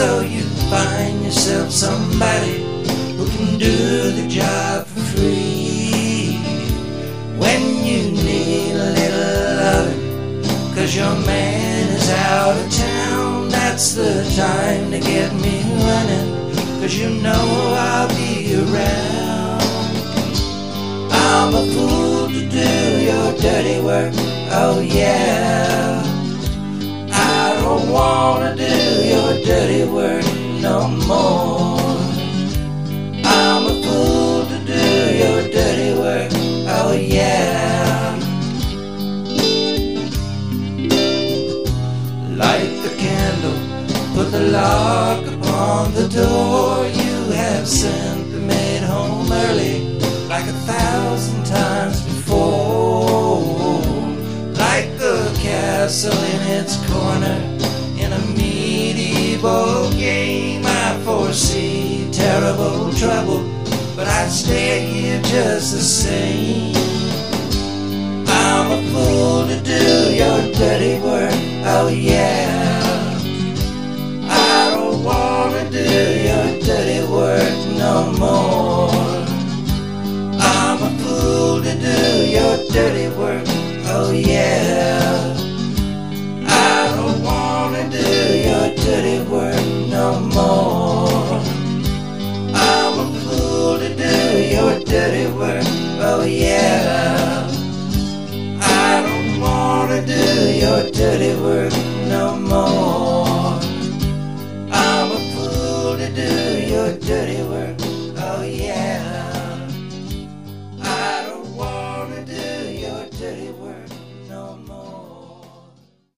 so you find yourself somebody who can do the job for free. When you need a little loving, 'cause your man is out of town, that's the time to get me running, 'cause you know I'll be around. I'm a fool to do your dirty work, oh yeah. I don't wanna do your dirty work no more. I'm a fool to do your dirty work, oh yeah. Light the candle, put the lock upon the door. You have sent the maid home early, like 1,000 times before. Like a castle in its corner, in a medieval game, I foresee terrible trouble, but I'd stay here just the same. I'm a fool to do your dirty work, oh yeah. I don't wanna do your dirty work no more. I'm a fool to do your dirty work, oh yeah. I don't wanna do your dirty work no more. I'm a fool to do your dirty work, oh yeah. I don't wanna do your dirty work no more. I'm a fool to do your dirty work.